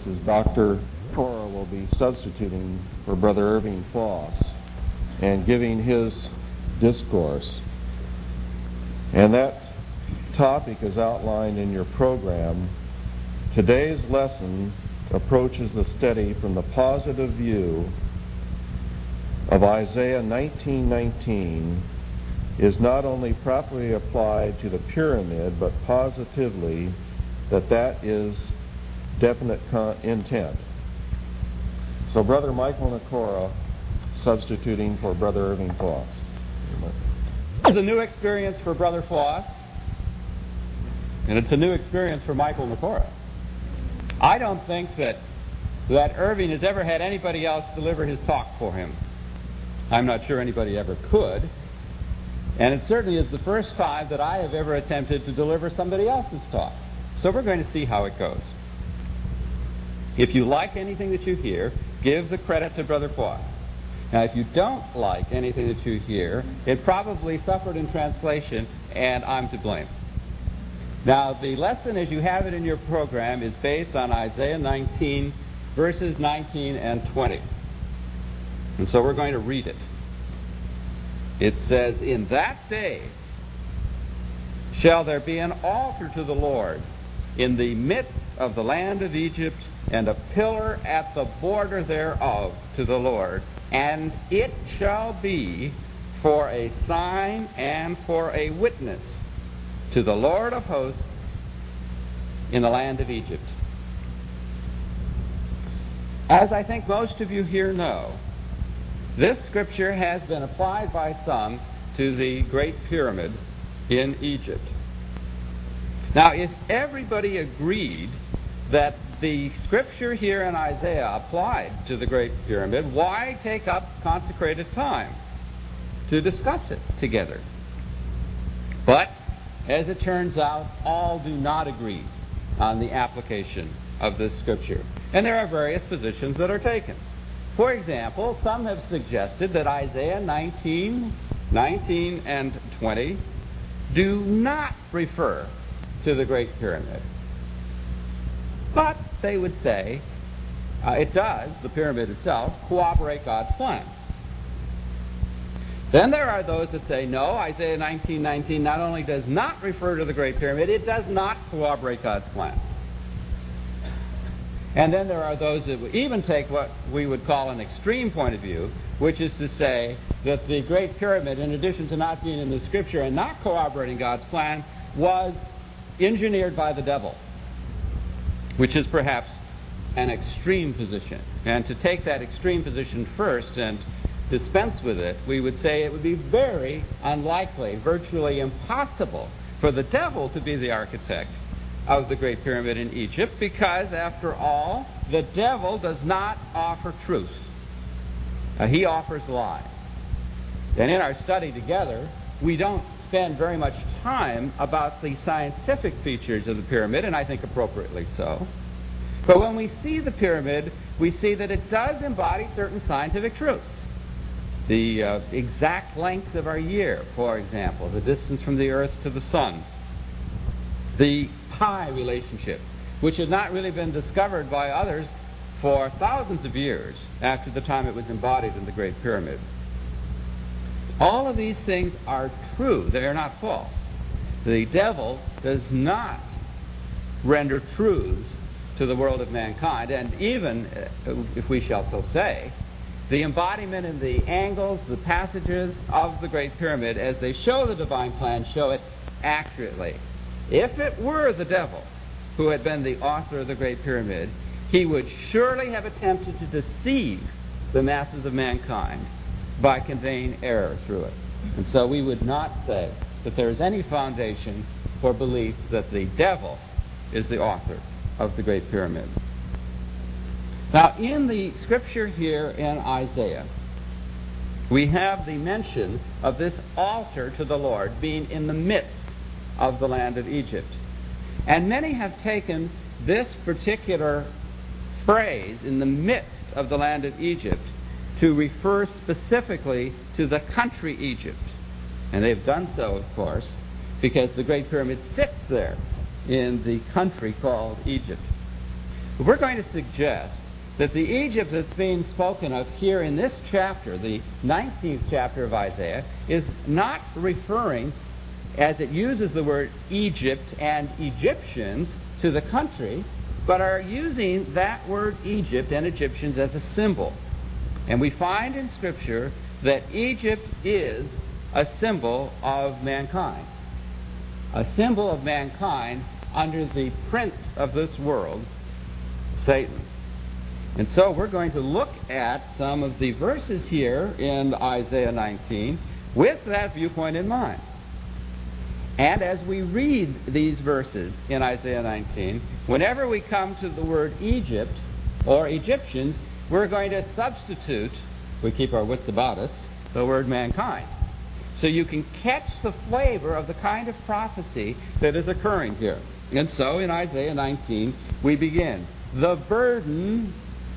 is Dr. Cora will be substituting for Brother Irving Foss and giving his discourse. And that topic is outlined in your program. Today's lesson approaches the study from the positive view of Isaiah 19:19 is not only properly applied to the pyramid, but positively that is definite intent. So Brother Michael Nakora substituting for Brother Irving Foss. It's a new experience for Brother Foss, and it's a new experience for Michael Nakora. I don't think that Irving has ever had anybody else deliver his talk for him. I'm not sure anybody ever could. And it certainly is the first time that I have ever attempted to deliver somebody else's talk. So we're going to see how it goes. If you like anything that you hear, give the credit to Brother Foss. Now, if you don't like anything that you hear, it probably suffered in translation, and I'm to blame. Now, the lesson as you have it in your program is based on Isaiah 19, verses 19 and 20. And so we're going to read it. It says, "In that day shall there be an altar to the Lord in the midst of the land of Egypt, and a pillar at the border thereof to the Lord. And it shall be for a sign and for a witness to the Lord of hosts in the land of Egypt." As I think most of you here know, this scripture has been applied by some to the Great Pyramid in Egypt. Now, if everybody agreed that the scripture here in Isaiah applied to the Great Pyramid, why take up consecrated time to discuss it together? But, as it turns out, all do not agree on the application of this scripture. And there are various positions that are taken. For example, some have suggested that Isaiah 19 and 20 do not refer to the Great Pyramid. But they would say it does, the pyramid itself, corroborate God's plan. Then there are those that say, no, Isaiah 19:19 not only does not refer to the Great Pyramid, it does not corroborate God's plan. And then there are those that would even take what we would call an extreme point of view, which is to say that the Great Pyramid, in addition to not being in the Scripture and not corroborating God's plan, was engineered by the devil, which is perhaps an extreme position. And to take that extreme position first and dispense with it, we would say it would be very unlikely, virtually impossible, for the devil to be the architect of the Great Pyramid in Egypt, because, after all, the devil does not offer truth. He offers lies. And in our study together, we don't spend very much time about the scientific features of the pyramid, and I think appropriately so. But when we see the pyramid, we see that it does embody certain scientific truths. The exact length of our year, for example, the distance from the Earth to the Sun. The pi relationship, which had not really been discovered by others for thousands of years after the time it was embodied in the Great Pyramid. All of these things are true. They are not false. The devil does not render truths to the world of mankind, and even, if we shall so say, the embodiment in the angles, the passages of the Great Pyramid, as they show the divine plan, show it accurately. If it were the devil who had been the author of the Great Pyramid, he would surely have attempted to deceive the masses of mankind by conveying error through it. And so we would not say that there is any foundation for belief that the devil is the author of the Great Pyramid. Now, in the scripture here in Isaiah, we have the mention of this altar to the Lord being in the midst of the land of Egypt. And many have taken this particular phrase, in the midst of the land of Egypt, to refer specifically to the country Egypt. And they've done so, of course, because the Great Pyramid sits there in the country called Egypt. We're going to suggest that the Egypt that's being spoken of here in this chapter, the 19th chapter of Isaiah, is not referring, as it uses the word Egypt and Egyptians, to the country, but are using that word Egypt and Egyptians as a symbol. And we find in Scripture that Egypt is a symbol of mankind. A symbol of mankind under the prince of this world, Satan. And so we're going to look at some of the verses here in Isaiah 19 with that viewpoint in mind. And as we read these verses in Isaiah 19, whenever we come to the word Egypt or Egyptians, we're going to substitute, we keep our wits about us, the word mankind. So you can catch the flavor of the kind of prophecy that is occurring here. And so in Isaiah 19, we begin. The burden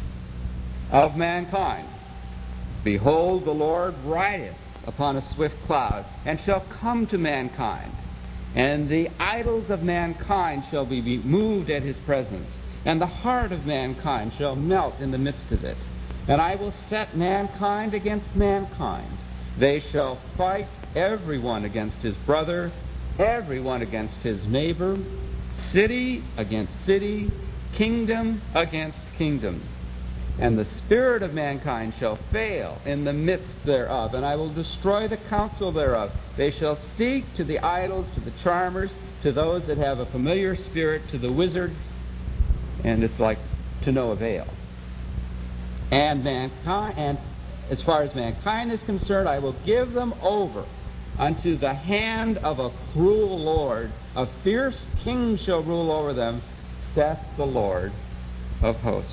of mankind. Behold, the Lord rideth upon a swift cloud, and shall come to mankind. And the idols of mankind shall be moved at his presence, and the heart of mankind shall melt in the midst of it. And I will set mankind against mankind. They shall fight everyone against his brother, everyone against his neighbor, city against city, kingdom against kingdom. And the spirit of mankind shall fail in the midst thereof, and I will destroy the counsel thereof. They shall seek to the idols, to the charmers, to those that have a familiar spirit, to the wizards, and it's like to no avail. And mankind, and as far as mankind is concerned, I will give them over unto the hand of a cruel Lord. A fierce king shall rule over them, saith the Lord of hosts.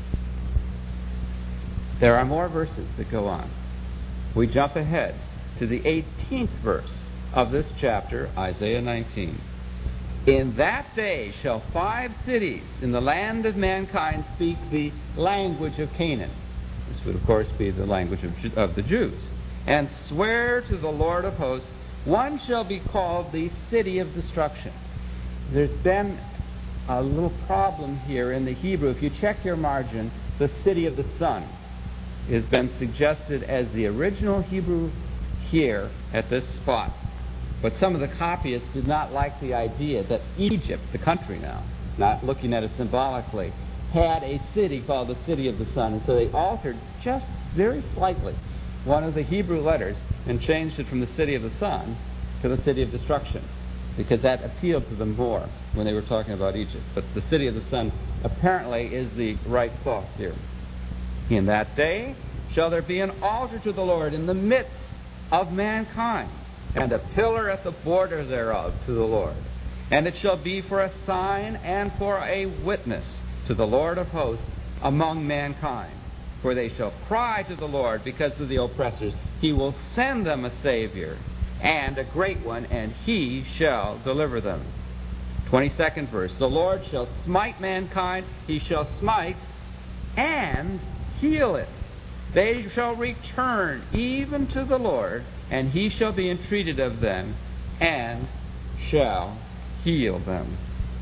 There are more verses that go on. We jump ahead to the 18th verse of this chapter, Isaiah 19. In that day shall 5 cities in the land of mankind speak the language of Canaan. This would, of course, be the language of the Jews. And swear to the Lord of hosts, one shall be called the city of destruction. There's been a little problem here in the Hebrew. If you check your margin, the city of the sun has been suggested as the original Hebrew here at this spot. But some of the copyists did not like the idea that Egypt, the country now, not looking at it symbolically, had a city called the City of the Sun. And so they altered just very slightly one of the Hebrew letters and changed it from the City of the Sun to the City of Destruction, because that appealed to them more when they were talking about Egypt. But the City of the Sun apparently is the right thought here. In that day shall there be an altar to the Lord in the midst of mankind, and a pillar at the border thereof to the Lord. And it shall be for a sign and for a witness to the Lord of hosts among mankind. For they shall cry to the Lord because of the oppressors. He will send them a Savior, and a great one, and he shall deliver them. 22nd verse. The Lord shall smite mankind, he shall smite and heal it. They shall return even to the Lord, and he shall be entreated of them, and shall heal them.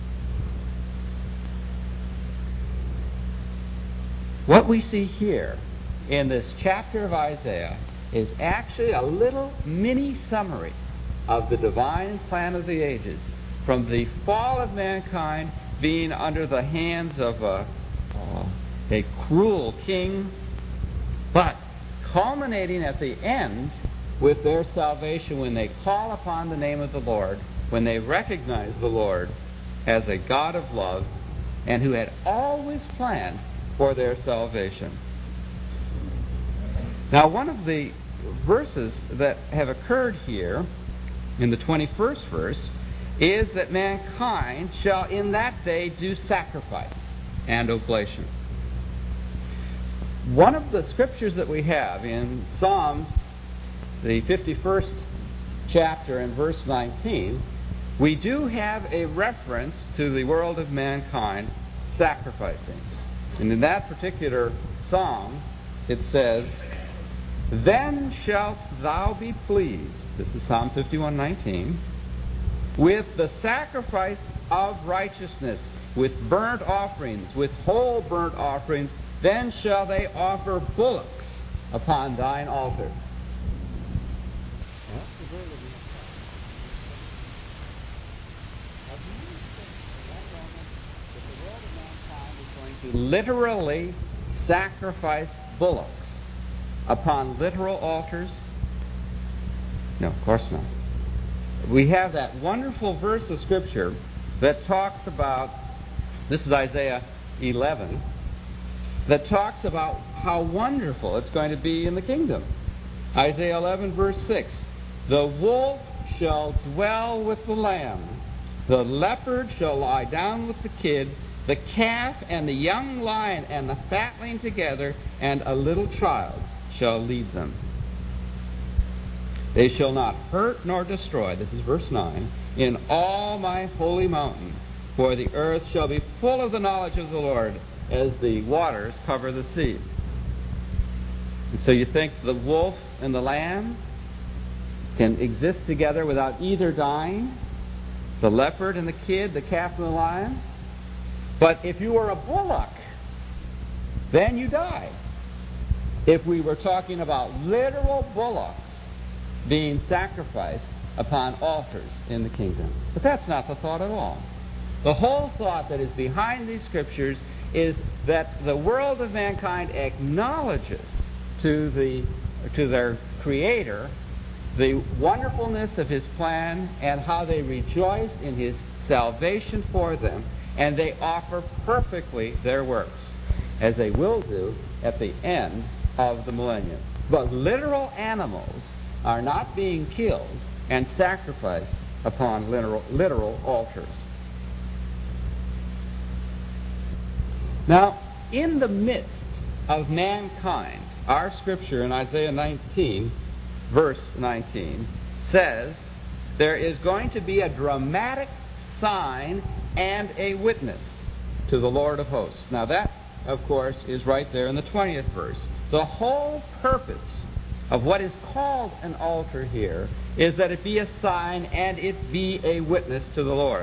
What we see here in this chapter of Isaiah is actually a little mini summary of the divine plan of the ages, from the fall of mankind being under the hands of a cruel king, but culminating at the end with their salvation when they call upon the name of the Lord, when they recognize the Lord as a God of love and who had always planned for their salvation. Now, one of the verses that have occurred here in the 21st verse is that mankind shall in that day do sacrifice and oblation. One of the scriptures that we have in Psalms, the 51st chapter and verse 19, we do have a reference to the world of mankind sacrificing. And in that particular psalm, it says, "Then shalt thou be pleased," this is Psalm 51:19, "with the sacrifice of righteousness, with burnt offerings, with whole burnt offerings, then shall they offer bullocks upon thine altar. That's the word of the now, do you think at that moment that the world of mankind is going to literally sacrifice bullocks upon literal altars? No, of course not. We have that wonderful verse of Scripture that talks about, this is Isaiah 11, that talks about how wonderful it's going to be in the kingdom. Isaiah 11, verse 6. The wolf shall dwell with the lamb, the leopard shall lie down with the kid, the calf and the young lion and the fatling together, and a little child shall lead them. They shall not hurt nor destroy, this is verse 9, in all my holy mountain, for the earth shall be full of the knowledge of the Lord, as the waters cover the sea. And so you think the wolf and the lamb can exist together without either dying? The leopard and the kid, the calf and the lion? But if you were a bullock, then you die. If we were talking about literal bullocks being sacrificed upon altars in the kingdom. But that's not the thought at all. The whole thought that is behind these scriptures is that the world of mankind acknowledges to their Creator the wonderfulness of His plan and how they rejoice in His salvation for them, and they offer perfectly their works, as they will do at the end of the millennium. But literal animals are not being killed and sacrificed upon literal altars. Now, in the midst of mankind, our scripture in Isaiah 19, verse 19, says there is going to be a dramatic sign and a witness to the Lord of hosts. Now that, of course, is right there in the 20th verse. The whole purpose of what is called an altar here is that it be a sign and it be a witness to the Lord.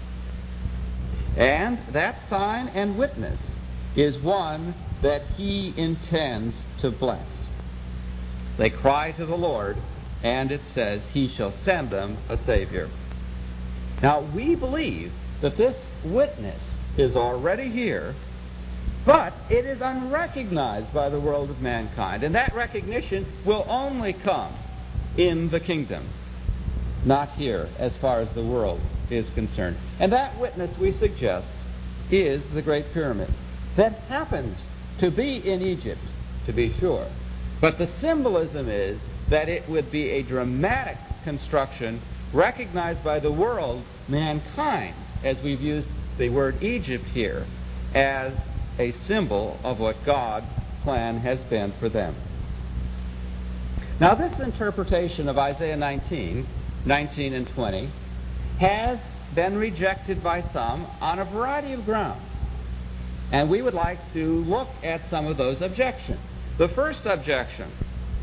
And that sign and witness is one that He intends to bless. They cry to the Lord, and it says, He shall send them a Savior. Now, we believe that this witness is already here, but it is unrecognized by the world of mankind. And that recognition will only come in the kingdom, not here as far as the world is concerned. And that witness, we suggest, is the Great Pyramid. That happens to be in Egypt, to be sure. But the symbolism is that it would be a dramatic construction recognized by the world, mankind, as we've used the word Egypt here, as a symbol of what God's plan has been for them. Now, this interpretation of Isaiah 19 and 20 has been rejected by some on a variety of grounds. And we would like to look at some of those objections. The first objection,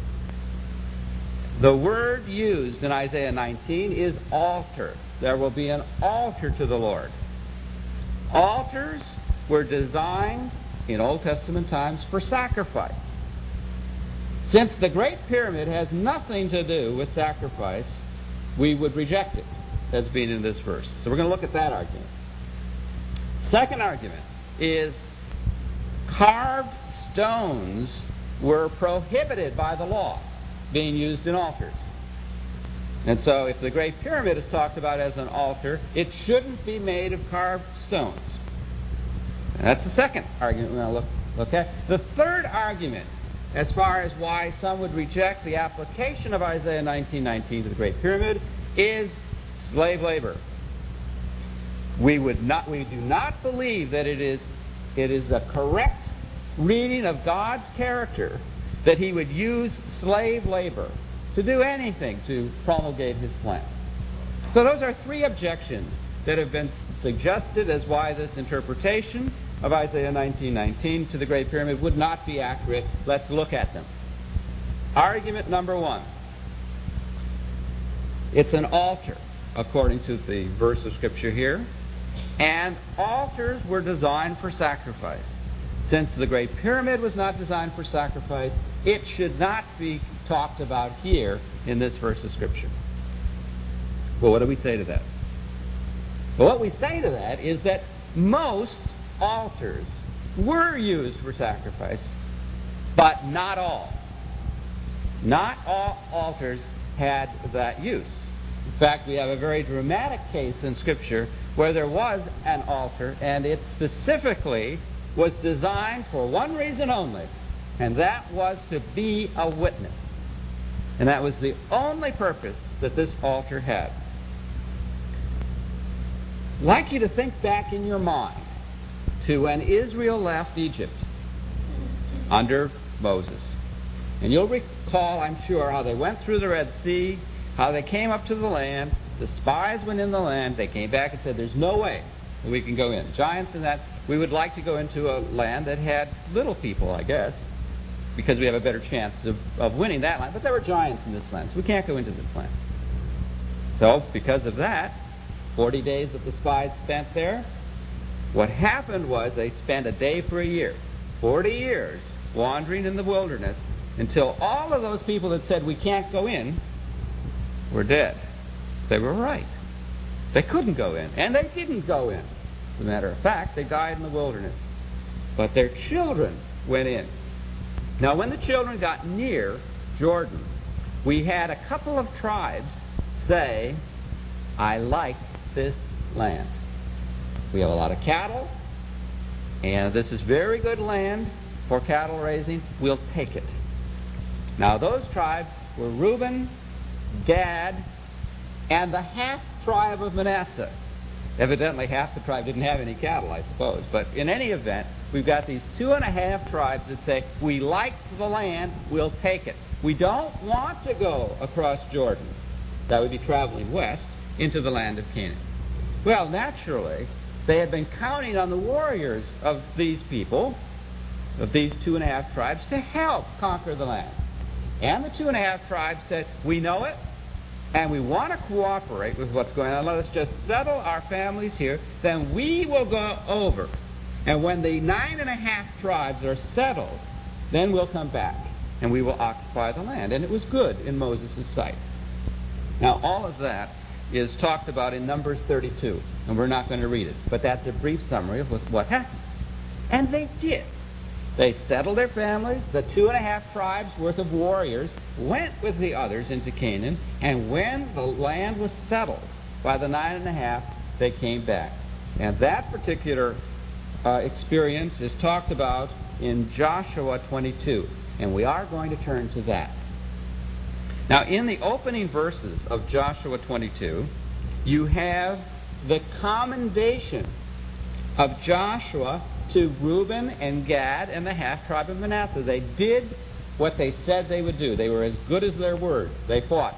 the word used in Isaiah 19 is altar. There will be an altar to the Lord. Altars were designed in Old Testament times for sacrifice. Since the Great Pyramid has nothing to do with sacrifice, we would reject it as being in this verse. So we're going to look at that argument. Second argument is carved stones were prohibited by the law being used in altars. And so if the Great Pyramid is talked about as an altar, it shouldn't be made of carved stones. And that's the second argument we're going to look at. The third argument, as far as why some would reject the application of Isaiah 19:19 to the Great Pyramid, is slave labor. We do not believe that it is a correct reading of God's character that He would use slave labor to do anything to promulgate His plan. So those are three objections that have been suggested as why this interpretation of Isaiah 19:19 to the Great Pyramid would not be accurate. Let's look at them. Argument number one. It's an altar, according to the verse of Scripture here, And altars were designed for sacrifice. Since the Great Pyramid was not designed for sacrifice, it should not be talked about here in this verse of Scripture. Well, what do we say to that? Well, what we say to that is that most altars were used for sacrifice, but not all. Not all altars had that use. In fact, we have a very dramatic case in Scripture where there was an altar, and it specifically was designed for one reason only, and that was to be a witness. And that was the only purpose that this altar had. I'd like you to think back in your mind to when Israel left Egypt under Moses. And you'll recall, I'm sure, how they went through the Red Sea, how they came up to the land, the spies went in the land, they came back and said, there's no way that we can go in. Giants and that, we would like to go into a land that had little people, I guess, because we have a better chance of winning that land. But there were giants in this land, so we can't go into this land. So, because of that, 40 days that the spies spent there, what happened was they spent a day for a year, 40 years, wandering in the wilderness, until all of those people that said we can't go in were dead. They were right. They couldn't go in, and they didn't go in. As a matter of fact, they died in the wilderness. But their children went in. Now, when the children got near Jordan, we had a couple of tribes say, I like this land. We have a lot of cattle, and this is very good land for cattle raising. We'll take it. Now, those tribes were Reuben, Gad, and the half-tribe of Manasseh. Evidently, half the tribe didn't have any cattle, I suppose. But in any event, we've got these 2.5 tribes that say, we like the land, we'll take it. We don't want to go across Jordan. That would be traveling west into the land of Canaan. Well, naturally, they had been counting on the warriors of these people, of these 2.5 tribes, to help conquer the land. And the 2.5 tribes said, we know it, and we want to cooperate with what's going on. Let us just settle our families here. Then we will go over. And when the 9.5 tribes are settled, then we'll come back, and we will occupy the land. And it was good in Moses' sight. Now, all of that is talked about in Numbers 32, and we're not going to read it. But that's a brief summary of what happened. And they did. They settled their families. The 2.5 tribes worth of warriors went with the others into Canaan, and when the land was settled by the 9.5, they came back. And that particular experience is talked about in Joshua 22, and we are going to turn to that. Now, in the opening verses of Joshua 22, you have the commendation of Joshua to Reuben and Gad and the half-tribe of Manasseh. They did what they said they would do. They were as good as their word. They fought.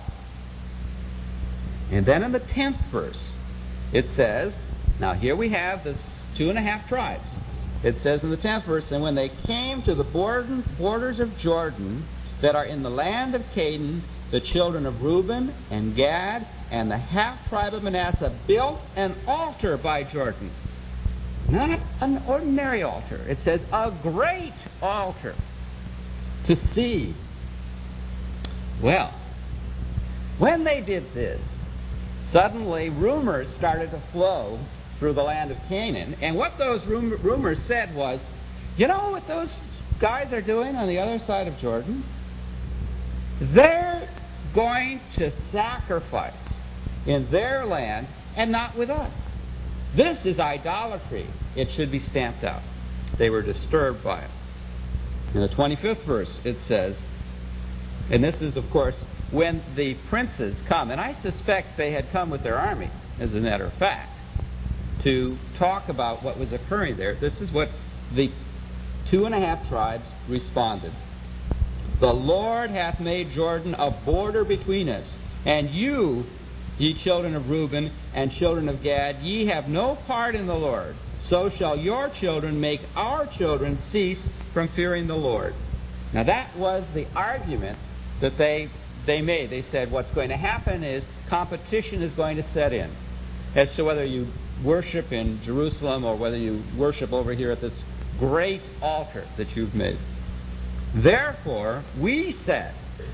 And then in the 10th verse, it says, now here we have the 2.5 tribes. It says in the 10th verse, and when they came to the borders of Jordan that are in the land of Canaan, the children of Reuben and Gad and the half-tribe of Manasseh built an altar by Jordan. Not an ordinary altar. It says a great altar to see. Well, when they did this, suddenly rumors started to flow through the land of Canaan. And what those rumors said was, you know what those guys are doing on the other side of Jordan? They're going to sacrifice in their land and not with us. This is idolatry. It should be stamped out. They were disturbed by it. In the 25th verse, it says, and this is, of course, when the princes come, and I suspect they had come with their army, as a matter of fact, to talk about what was occurring there. This is what the 2.5 tribes responded. The Lord hath made Jordan a border between us, and you, ye children of Reuben and children of Gad, ye have no part in the Lord. So shall your children make our children cease from fearing the Lord. Now that was the argument that they made. They said what's going to happen is competition is going to set in as to whether you worship in Jerusalem or whether you worship over here at this great altar that you've made. Therefore, we said,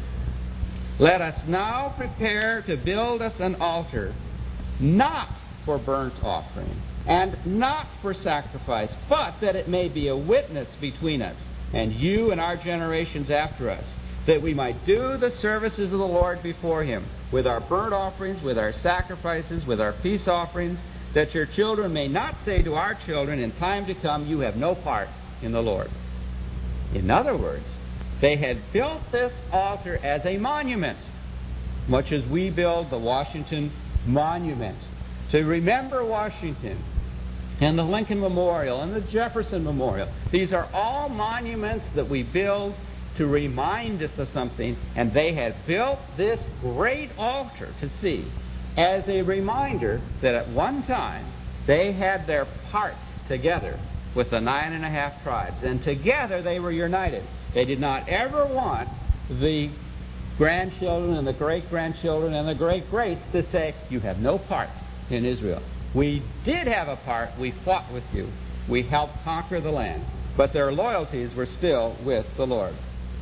let us now prepare to build us an altar, not for burnt offering, and not for sacrifice, but that it may be a witness between us and you and our generations after us, that we might do the services of the Lord before Him, with our burnt offerings, with our sacrifices, with our peace offerings, that your children may not say to our children in time to come, you have no part in the Lord. In other words, they had built this altar as a monument, much as we build the Washington Monument, to remember Washington, and the Lincoln Memorial, and the Jefferson Memorial. These are all monuments that we build to remind us of something, and they had built this great altar to see as a reminder that at one time they had their part together with the 9.5 tribes, and together they were united. They did not ever want the grandchildren and the great-grandchildren and the great-greats to say, you have no part in Israel. We did have a part. We fought with you. We helped conquer the land. But their loyalties were still with the Lord.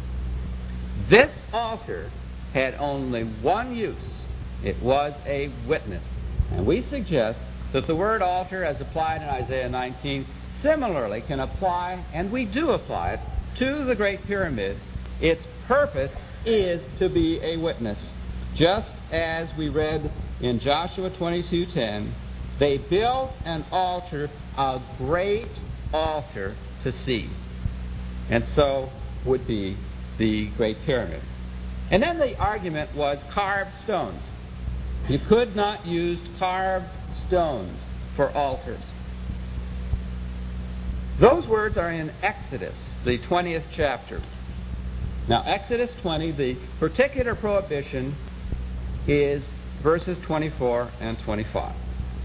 This altar had only one use. It was a witness. And we suggest that the word altar, as applied in Isaiah 19, similarly can apply, and we do apply it, to the Great Pyramid. Its purpose is to be a witness. Just as we read in Joshua 22:10, they built an altar, a great altar to see. And so would be the Great Pyramid. And then the argument was carved stones. You could not use carved stones for altars. Those words are in Exodus, the 20th chapter. Now, Exodus 20, the particular prohibition is verses 24 and 25.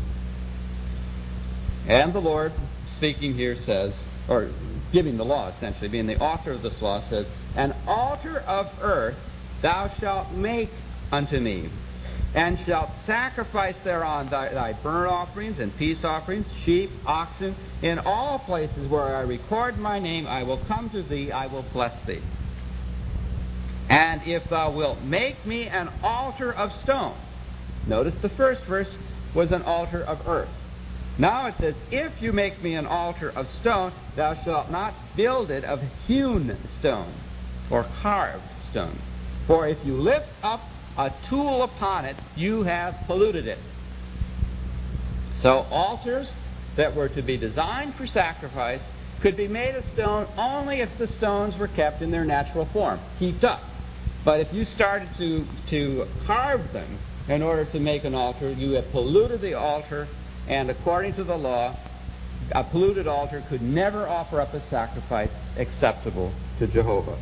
And the Lord, speaking here, says, or giving the law essentially, being the author of this law, says, an altar of earth thou shalt make unto me, and shalt sacrifice thereon thy burnt offerings and peace offerings, sheep, oxen, in all places where I record my name, I will come to thee, I will bless thee. And if thou wilt make me an altar of stone, notice the first verse was an altar of earth. Now it says, if you make me an altar of stone, thou shalt not build it of hewn stone or carved stone. For if you lift up a tool upon it, you have polluted it. So altars that were to be designed for sacrifice could be made of stone only if the stones were kept in their natural form, heaped up. But if you started to carve them in order to make an altar, you have polluted the altar, and according to the law, a polluted altar could never offer up a sacrifice acceptable to Jehovah.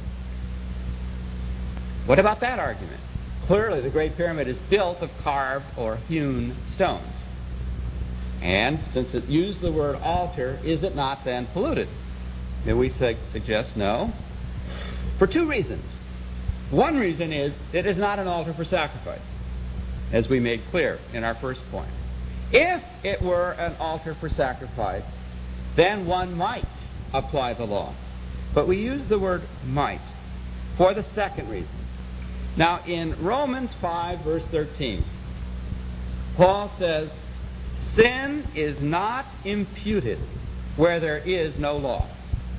What about that argument? Clearly, the Great Pyramid is built of carved or hewn stones. And since it used the word altar, is it not then polluted? And we suggest no, for two reasons. One reason is it is not an altar for sacrifice, as we made clear in our first point. If it were an altar for sacrifice, then one might apply the law. But we use the word might for the second reason. Now, in Romans 5, verse 13, Paul says, sin is not imputed where there is no law.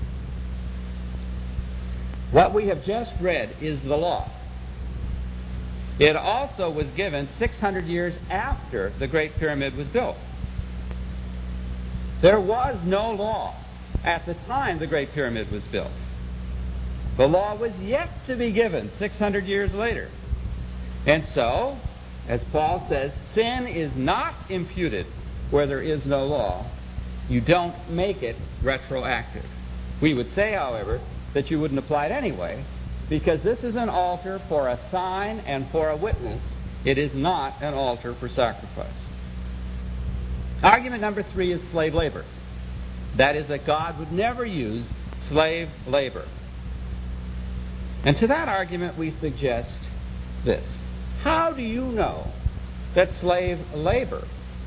What we have just read is the law. It also was given 600 years after the Great Pyramid was built. There was no law at the time the Great Pyramid was built. The law was yet to be given 600 years later. And so, as Paul says, sin is not imputed where there is no law. You don't make it retroactive. We would say, however, that you wouldn't apply it anyway, because this is an altar for a sign and for a witness. It is not an altar for sacrifice. Argument number 3 is slave labor. That is, that God would never use slave labor. And to that argument we suggest this. How do you know that slave labor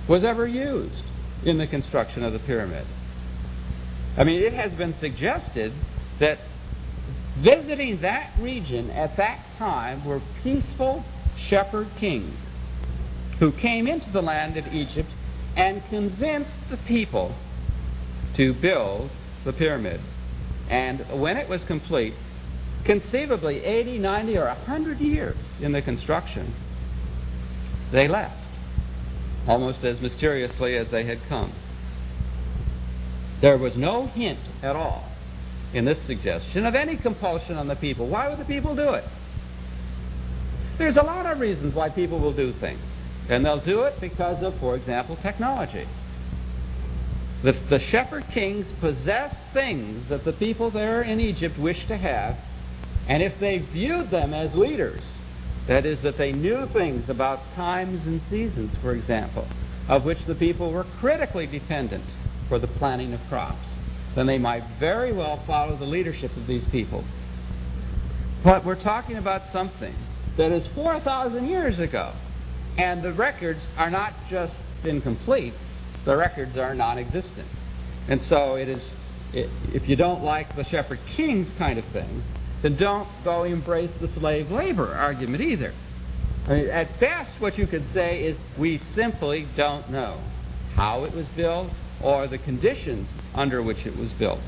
was ever used in the construction of the pyramid. I mean, it has been suggested that visiting that region at that time were peaceful shepherd kings who came into the land of Egypt and convinced the people to build the pyramid. And when it was complete, conceivably 80, 90, or 100 years in the construction, they left, almost as mysteriously as they had come. There was no hint at all in this suggestion of any compulsion on the people. Why would the people do it? There's a lot of reasons why people will do things. And they'll do it because of, for example, technology. The shepherd kings possessed things that the people there in Egypt wished to have, and if they viewed them as leaders, that is, that they knew things about times and seasons, for example, of which the people were critically dependent for the planting of crops, then they might very well follow the leadership of these people. But we're talking about something that is 4,000 years ago, and the records are not just incomplete, the records are non-existent. And so it is, if you don't like the shepherd kings kind of thing, then don't go embrace the slave labor argument either. I mean, at best, what you could say is we simply don't know how it was built or the conditions under which it was built.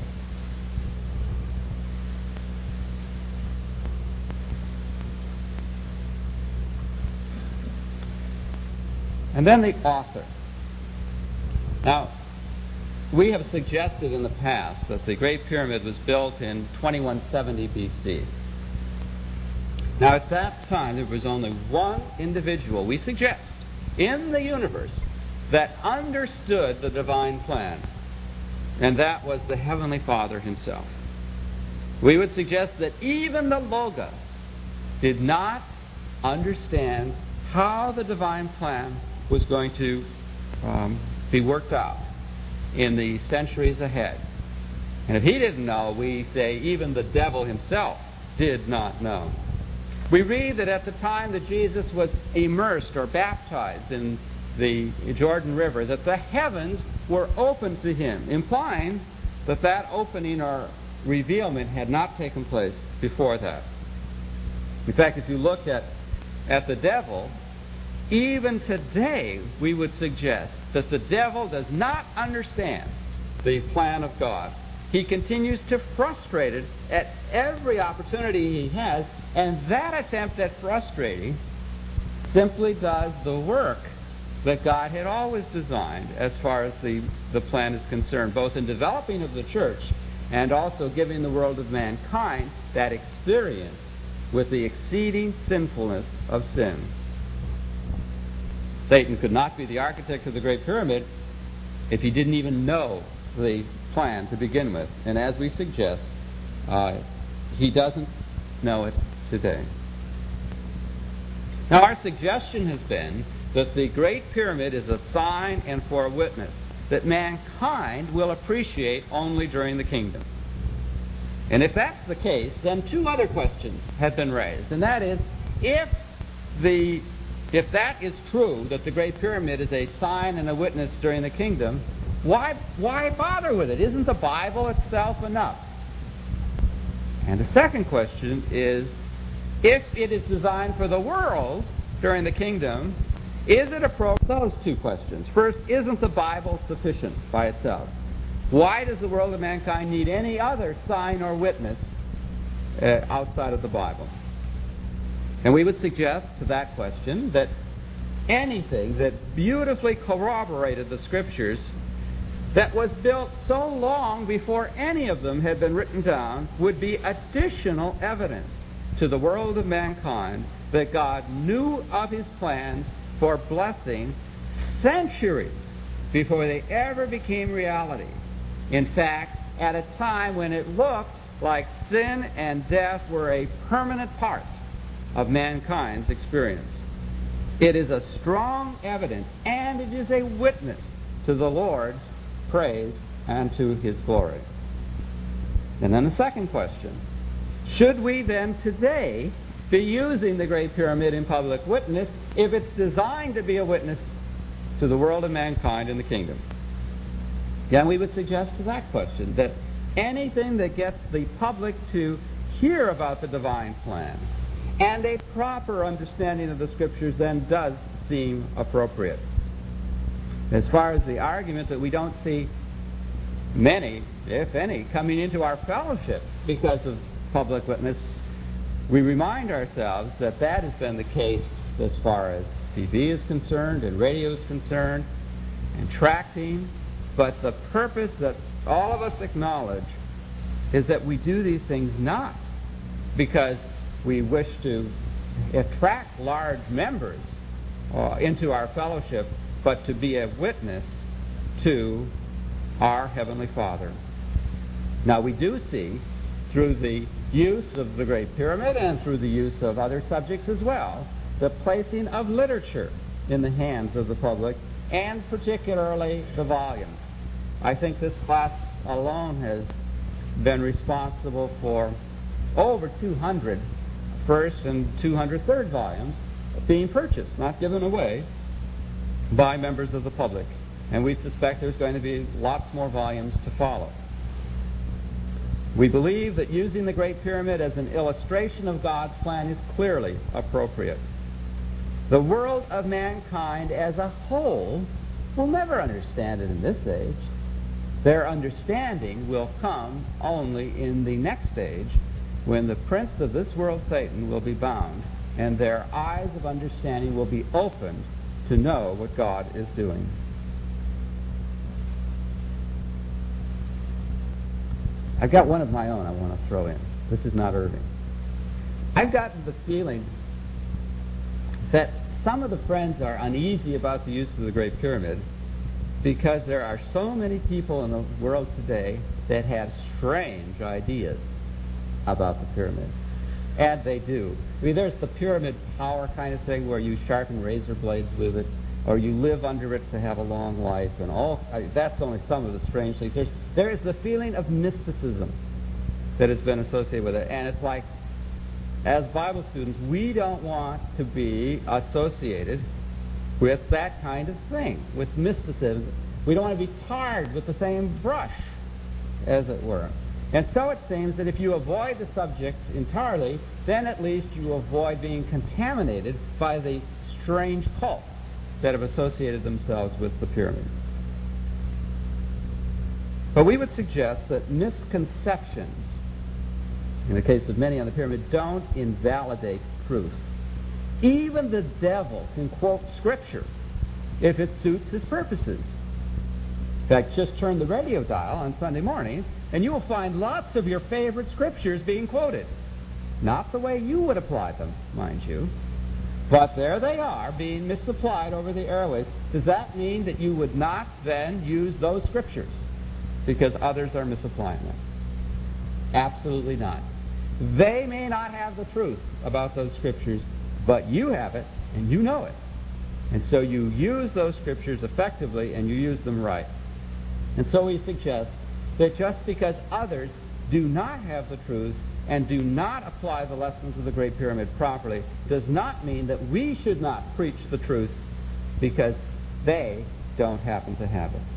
And then the author. Now, we have suggested in the past that the Great Pyramid was built in 2170 BC. Now, at that time, there was only one individual, we suggest, in the universe that understood the divine plan, and that was the Heavenly Father himself. We would suggest that even the Logos did not understand how the divine plan was going to be worked out in the centuries ahead. And if he didn't know, we say even the devil himself did not know. We read that at the time that Jesus was immersed or baptized in the Jordan River, that the heavens were open to him, implying that that opening or revealment had not taken place before that. In fact, if you look at the devil, even today, we would suggest that the devil does not understand the plan of God. He continues to frustrate it at every opportunity he has, and that attempt at frustrating simply does the work that God had always designed as far as the plan is concerned, both in developing of the church and also giving the world of mankind that experience with the exceeding sinfulness of sin. Satan could not be the architect of the Great Pyramid if he didn't even know the plan to begin with. And as we suggest, he doesn't know it today. Now, our suggestion has been that the Great Pyramid is a sign and for a witness that mankind will appreciate only during the kingdom. And if that's the case, then two other questions have been raised. And that is, if that is true, that the Great Pyramid is a sign and a witness during the kingdom, why bother with it? Isn't the Bible itself enough? And the second question is, if it is designed for the world during the kingdom, is it appropriate? Those two questions. First, isn't the Bible sufficient by itself? Why does the world of mankind need any other sign or witness outside of the Bible? And we would suggest to that question that anything that beautifully corroborated the Scriptures that was built so long before any of them had been written down would be additional evidence to the world of mankind that God knew of his plans for blessing centuries before they ever became reality. In fact, at a time when it looked like sin and death were a permanent part of mankind's experience. It is a strong evidence, and it is a witness to the Lord's praise and to his glory. And then the second question, should we then today be using the Great Pyramid in public witness if it's designed to be a witness to the world of mankind in the kingdom? Then we would suggest to that question that anything that gets the public to hear about the divine plan and a proper understanding of the Scriptures then does seem appropriate. As far as the argument that we don't see many, if any, coming into our fellowship because of public witness, we remind ourselves that that has been the case as far as TV is concerned and radio is concerned and tracting. But the purpose that all of us acknowledge is that we do these things not because we wish to attract large members into our fellowship, but to be a witness to our Heavenly Father. Now, we do see, through the use of the Great Pyramid and through the use of other subjects as well, the placing of literature in the hands of the public, and particularly the volumes. I think this class alone has been responsible for over 200 first and 200 third volumes being purchased, not given away, by members of the public. And we suspect there's going to be lots more volumes to follow. We believe that using the Great Pyramid as an illustration of God's plan is clearly appropriate. The world of mankind as a whole will never understand it in this age. Their understanding will come only in the next age, when the prince of this world, Satan, will be bound, and their eyes of understanding will be opened to know what God is doing. I've got one of my own I want to throw in. This is not Irving. I've gotten the feeling that some of the friends are uneasy about the use of the Great Pyramid because there are so many people in the world today that have strange ideas about the pyramid. And they do. I mean, there's the pyramid power kind of thing where you sharpen razor blades with it, or you live under it to have a long life, and that's only some of the strange things. There is the feeling of mysticism that has been associated with it, and it's like, as Bible students, we don't want to be associated with that kind of thing, with mysticism. We don't want to be tarred with the same brush, as it were. And so it seems that if you avoid the subject entirely, then at least you avoid being contaminated by the strange cults that have associated themselves with the pyramid. But we would suggest that misconceptions, in the case of many on the pyramid, don't invalidate truth. Even the devil can quote Scripture if it suits his purposes. In fact, just turn the radio dial on Sunday morning, and you will find lots of your favorite Scriptures being quoted. Not the way you would apply them, mind you, but there they are, being misapplied over the airways. Does that mean that you would not then use those Scriptures because others are misapplying them? Absolutely not. They may not have the truth about those Scriptures, but you have it, and you know it. And so you use those Scriptures effectively, and you use them right. And so we suggest that just because others do not have the truth and do not apply the lessons of the Great Pyramid properly does not mean that we should not preach the truth because they don't happen to have it.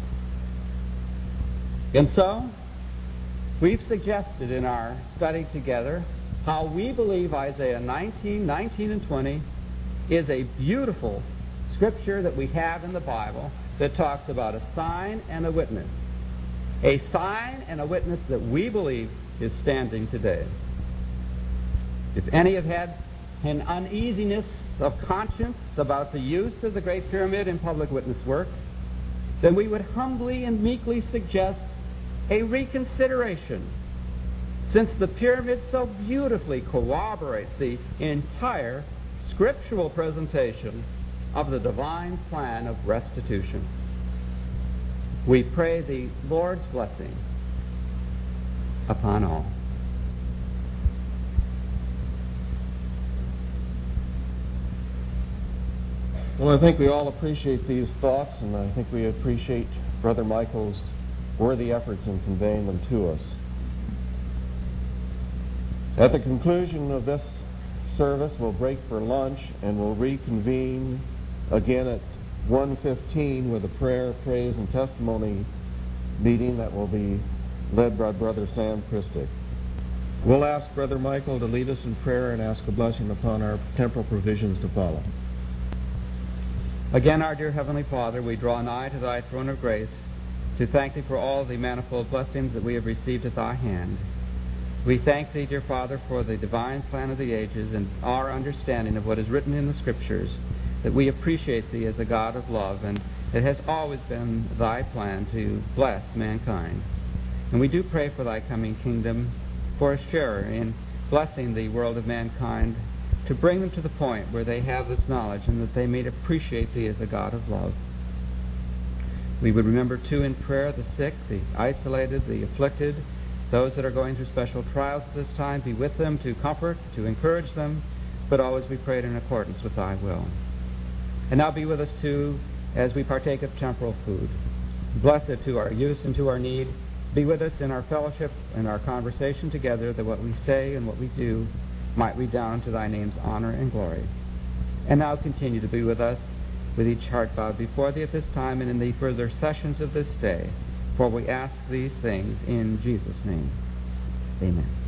And so, we've suggested in our study together how we believe Isaiah 19, 19 and 20 is a beautiful scripture that we have in the Bible that talks about a sign and a witness. A sign and a witness that we believe is standing today. If any have had an uneasiness of conscience about the use of the Great Pyramid in public witness work, then we would humbly and meekly suggest a reconsideration, since the pyramid so beautifully corroborates the entire scriptural presentation of the divine plan of restitution. We pray the Lord's blessing upon all. Well, I think we all appreciate these thoughts, and I think we appreciate Brother Michael's worthy efforts in conveying them to us. At the conclusion of this service, we'll break for lunch, and we'll reconvene again at 1:15 with a prayer, praise, and testimony meeting that will be led by Brother Sam Christic. We'll ask Brother Michael to lead us in prayer and ask a blessing upon our temporal provisions to follow. Again, our dear Heavenly Father, we draw nigh to thy throne of grace to thank thee for all the manifold blessings that we have received at thy hand. We thank thee, dear Father, for the divine plan of the ages and our understanding of what is written in the Scriptures, that we appreciate thee as a God of love, and it has always been thy plan to bless mankind. And we do pray for thy coming kingdom, for a sharer in blessing the world of mankind, to bring them to the point where they have this knowledge and that they may appreciate thee as a God of love. We would remember, too, in prayer the sick, the isolated, the afflicted, those that are going through special trials at this time. Be with them to comfort, to encourage them, but always we pray it in accordance with thy will. And now be with us, too, as we partake of temporal food. Bless it to our use and to our need. Be with us in our fellowship and our conversation together, that what we say and what we do might redound to thy name's honor and glory. And now continue to be with us, with each heart bowed before thee at this time and in the further sessions of this day. For we ask these things in Jesus' name. Amen.